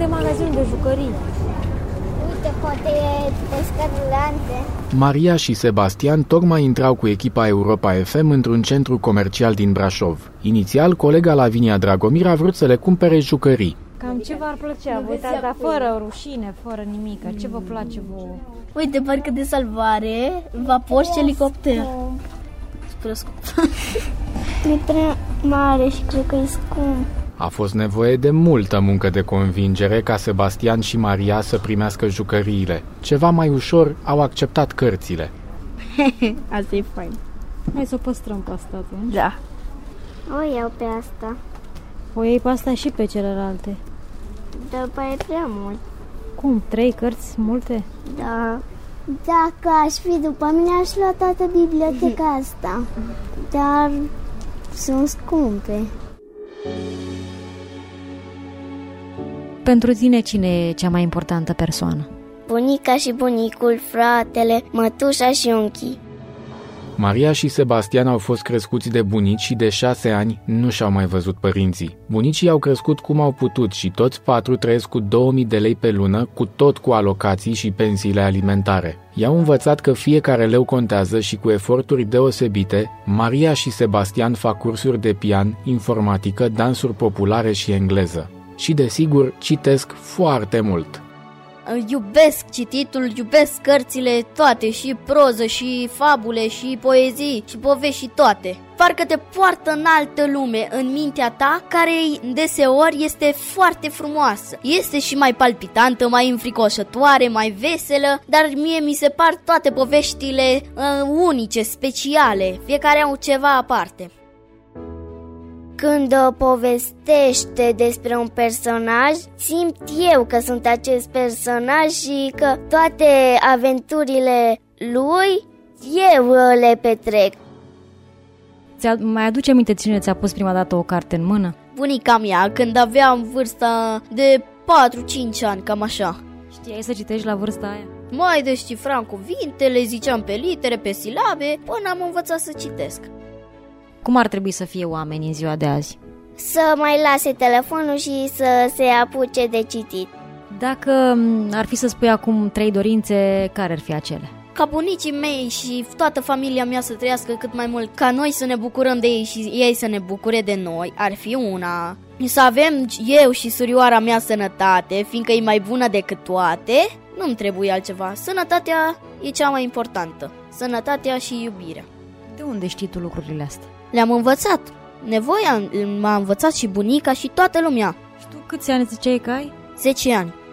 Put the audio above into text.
magazin de jucării. Uite, poate e pescarulante. Maria și Sebastian tocmai intrau cu echipa Europa FM într-un centru comercial din Brașov. Inițial, colega Lavinia Dragomir a vrut să le cumpere jucării. Cam ce v-ar plăcea? Uitați, dar fără rușine, fără nimic. Ce vă place vouă? Uite, parcă de salvare, vapor și elicopter. Super scump. E prea mare și cred că e scump. A fost nevoie de multă muncă de convingere ca Sebastian și Maria să primească jucăriile. Ceva mai ușor au acceptat cărțile. Asta e fain. Hai să o păstrăm pe asta atunci. Da. O iau pe asta. O iei pe asta și pe celelalte. Dar e prea mult. Cum? 3 cărți multe? Da. Dacă aș fi după mine, aș lua toată biblioteca asta. Dar sunt scumpe. Pentru tine, cine e cea mai importantă persoană? Bunica și bunicul, fratele, mătușa și unchii. Maria și Sebastian au fost crescuți de bunici și de 6 ani nu și-au mai văzut părinții. Bunicii au crescut cum au putut și toți 4 trăiesc cu 2000 de lei pe lună, cu alocații și pensiile alimentare. I-au învățat că fiecare leu contează și cu eforturi deosebite, Maria și Sebastian fac cursuri de pian, informatică, dansuri populare și engleză. Și desigur, citesc foarte mult. Iubesc cititul, iubesc cărțile toate, și proză, și fabule, și poezii, și povești și toate. Parcă te poartă în altă lume, în mintea ta, care deseori este foarte frumoasă. Este și mai palpitantă, mai înfricoșătoare, mai veselă, dar mie mi se par toate poveștile unice, speciale, fiecare au ceva aparte. Când o povestește despre un personaj, simt eu că sunt acest personaj și că toate aventurile lui eu le petrec. Mai aduce aminte cine ți-a pus prima dată o carte în mână? Bunica mea, când aveam vârsta de 4-5 ani, cam așa. Știai să citești la vârsta aia? Mai descifram cuvintele, ziceam pe litere, pe silabe, până am învățat să citesc. Cum ar trebui să fie oamenii în ziua de azi? Să mai lase telefonul și să se apuce de citit. Dacă ar fi să spui acum 3 dorințe, care ar fi acele? Ca bunicii mei și toată familia mea să trăiască cât mai mult, ca noi să ne bucurăm de ei și ei să ne bucure de noi, ar fi una. Să avem eu și surioara mea sănătate, fiindcă e mai bună decât toate, nu-mi trebuie altceva. Sănătatea e cea mai importantă. Sănătatea și iubirea. De unde știi tu lucrurile astea? Le-am învățat. Nevoia m-a învățat și bunica și toată lumea. Și tu câți ani ziceai că ai? 10 ani.